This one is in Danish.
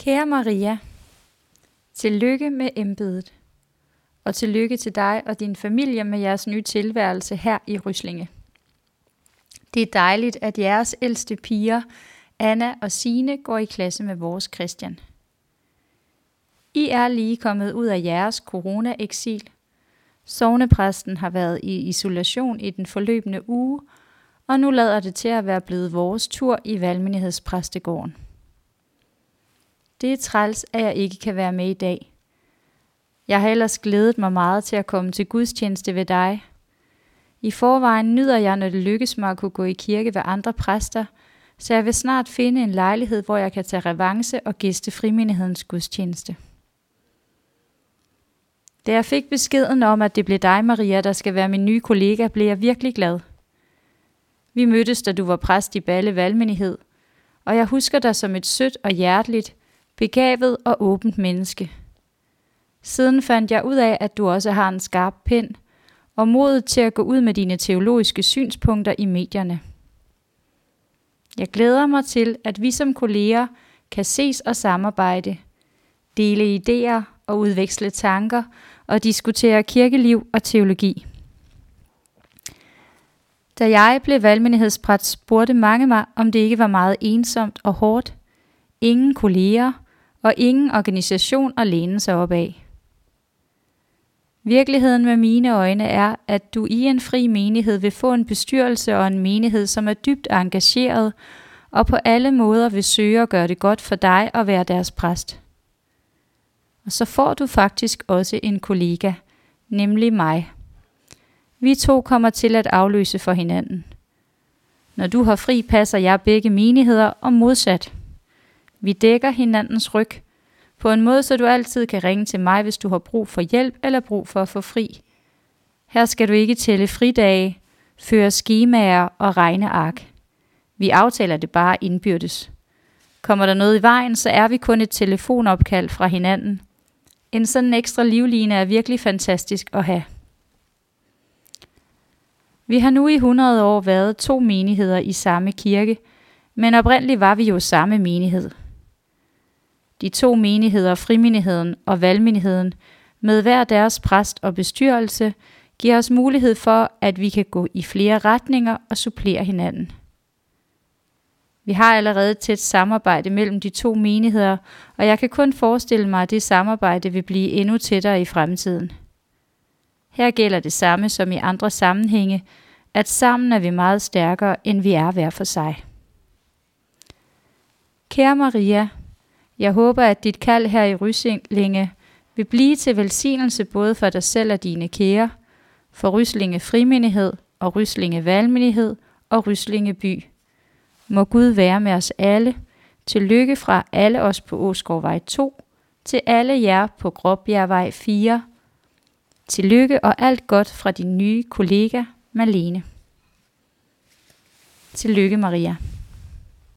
Kære Maria, tillykke med embedet, og tillykke til dig og din familie med jeres nye tilværelse her i Ryslinge. Det er dejligt, at jeres ældste piger, Anna og Signe, går i klasse med vores Christian. I er lige kommet ud af jeres corona-eksil. Sognepræsten har været i isolation i den forløbende uge, og nu lader det til at være blevet vores tur i Valgmenighedspræstegården. Det er træls, at jeg ikke kan være med i dag. Jeg har ellers glædet mig meget til at komme til gudstjeneste ved dig. I forvejen nyder jeg, når det lykkes mig at kunne gå i kirke ved andre præster, så jeg vil snart finde en lejlighed, hvor jeg kan tage revanche og gæste frimenighedens gudstjeneste. Da jeg fik beskeden om, at det blev dig, Maria, der skal være min nye kollega, blev jeg virkelig glad. Vi mødtes, da du var præst i Balle Valgmenighed, og jeg husker dig som et sødt og hjerteligt, begavet og åbent menneske. Siden fandt jeg ud af, at du også har en skarp pen, og modet til at gå ud med dine teologiske synspunkter i medierne. Jeg glæder mig til, at vi som kolleger kan ses og samarbejde, dele idéer og udveksle tanker og diskutere kirkeliv og teologi. Da jeg blev valgmenighedspræst, spurgte mange mig, om det ikke var meget ensomt og hårdt. Ingen kolleger og ingen organisation at læne sig op af. Virkeligheden med mine øjne er, at du i en fri menighed vil få en bestyrelse og en menighed, som er dybt engageret og på alle måder vil søge at gøre det godt for dig og være deres præst. Og så får du faktisk også en kollega, nemlig mig. Vi to kommer til at afløse for hinanden. Når du har fri, passer jeg begge menigheder og modsat. Vi dækker hinandens ryg på en måde, så du altid kan ringe til mig, hvis du har brug for hjælp eller brug for at få fri. Her skal du ikke tælle fridage, føre skemaer og regneark. Vi aftaler det bare indbyrdes. Kommer der noget i vejen, så er vi kun et telefonopkald fra hinanden. En sådan ekstra livline er virkelig fantastisk at have. Vi har nu i 100 år været 2 menigheder i samme kirke, men oprindeligt var vi jo samme menighed. De 2 menigheder, frimenigheden og valgmenigheden, med hver deres præst og bestyrelse, giver os mulighed for, at vi kan gå i flere retninger og supplere hinanden. Vi har allerede et tæt samarbejde mellem de 2 menigheder, og jeg kan kun forestille mig, at det samarbejde vil blive endnu tættere i fremtiden. Her gælder det samme som i andre sammenhænge, at sammen er vi meget stærkere, end vi er hver for sig. Kære Maria, jeg håber, at dit kald her i Ryslinge vil blive til velsignelse både for dig selv og dine kære, for Ryslinge Frimenighed og Ryslinge Valgmenighed og Ryslinge By. Må Gud være med os alle. Tillykke fra alle os på Åsgårdvej 2 til alle jer på Gråbjergvej 4. Tillykke og alt godt fra din nye kollega Malene. Tillykke, Maria.